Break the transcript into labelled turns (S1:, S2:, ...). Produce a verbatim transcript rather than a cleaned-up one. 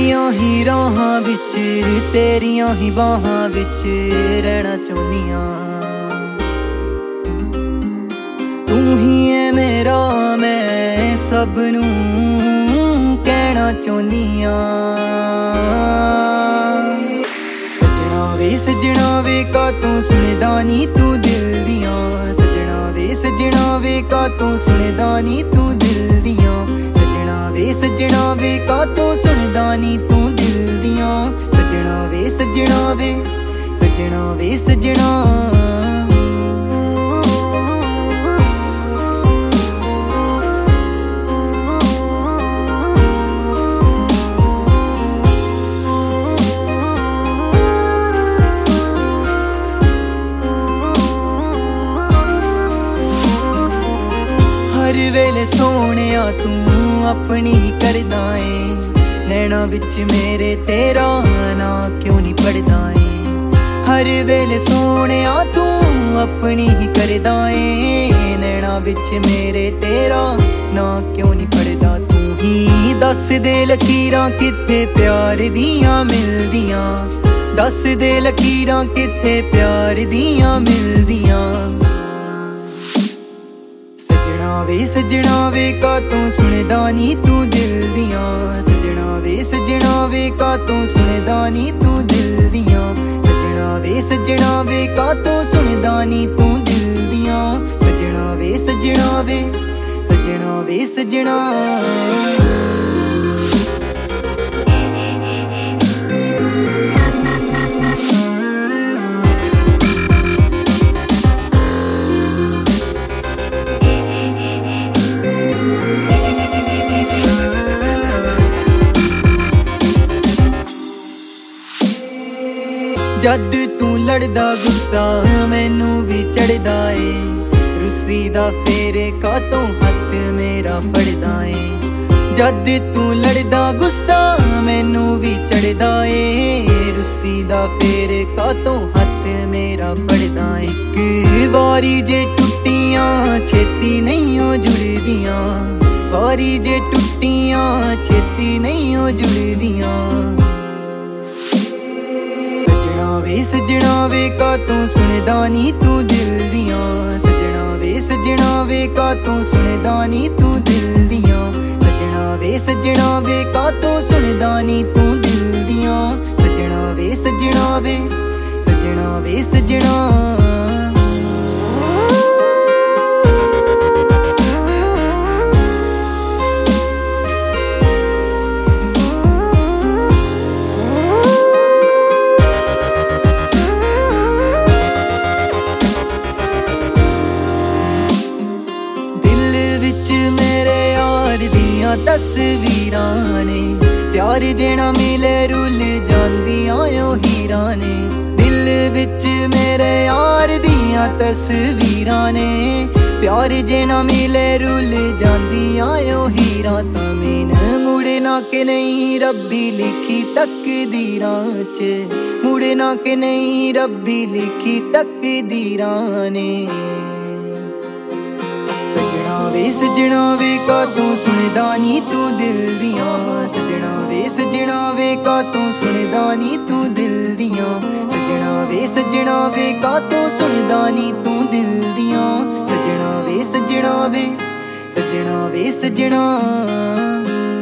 S1: तेरियां ही राहां विच तेरियां ही बाहां विच रहना चाहुंदियां। तू ही है मेरा मैं सबनूं कहना चाहुंदियां। सजना वे सजना वे का तू सुनदा नी तू दिल दियां। सजना वे सजना वे का तू सुनदा नी तू दिल दियां। सजना वे सजना वे का तू सुनदा नी तू दिल दियां। सजना वे सजना वे सजना वे सजना। हर वेले सोहणिया तू अपनी करदा ऐ। नैना विच मेरे तेरा ना क्यों नहीं पढ़दा ऐ। हर वेले सोहणिया तू अपनी करदा ऐ। नैना विच मेरे तेरा ना क्यों नहीं पढ़दा। तू ही दस दे लकीरां कित्थे प्यार दियां मिलदियां। दस दे लकीरां कित्थे प्यार दियां मिलदियां। सजना वे सजना वे का तू सुनदा नी तू दिल दियां। सजना वे सजना वे का तू सुनदा नी तू दिल दियां। सजना वे सजना वे का तू सुनदा नी तू दिल दियां। सजना वे सजना वे सजना वे सजना। जद तू लड़दा गुस्सा मैनू भी चढ़दा ए। रुस्सी दा फेरे कातों हथ मेरा फड़दा ए। जद तू लड़दा गुस्सा मैनू भी चढ़दा ए। रुस्सी दा फेरे कातों हथ मेरा फड़दा ए। इक वारी जे टुट्टियां छेती नहीं ओ जुड़दियां। वारी जे टुट्टियां छेती नहीं ओ जुड़दियां। सजना वे सजना वे का तू सुनदा नी तू दिल दियां। सजना वे सजना वे का तू सुनदा नी तू दिल दियां। सजना वे सजना वे का तू सुनदा नी तू दिल दियां। सजना वे सजना वे सजना वे सजना। तस्वीरां ने प्यार देना मिले रुल जांदियां ओ हीरां ने। दिल विच मेरे यार दियां तस्वीरां ने प्यार देना मिले रुल जांदियां ओ हीरां। तमीन मुड़ना के नहीं रब्बी लिखी तकदीरां च। मुड़ना के नहीं रब्बी लिखी तकदीरां ने। सजना वे सजना वे का तू सुनदा नी तू दिल दियां। सजना वे सजना वे का तू सुनदा नी तू दिल दियां। सजना वे सजना वे का तू सुनदा नी तू दिल दियां। सजना वे सजना वे सजना वे सजना।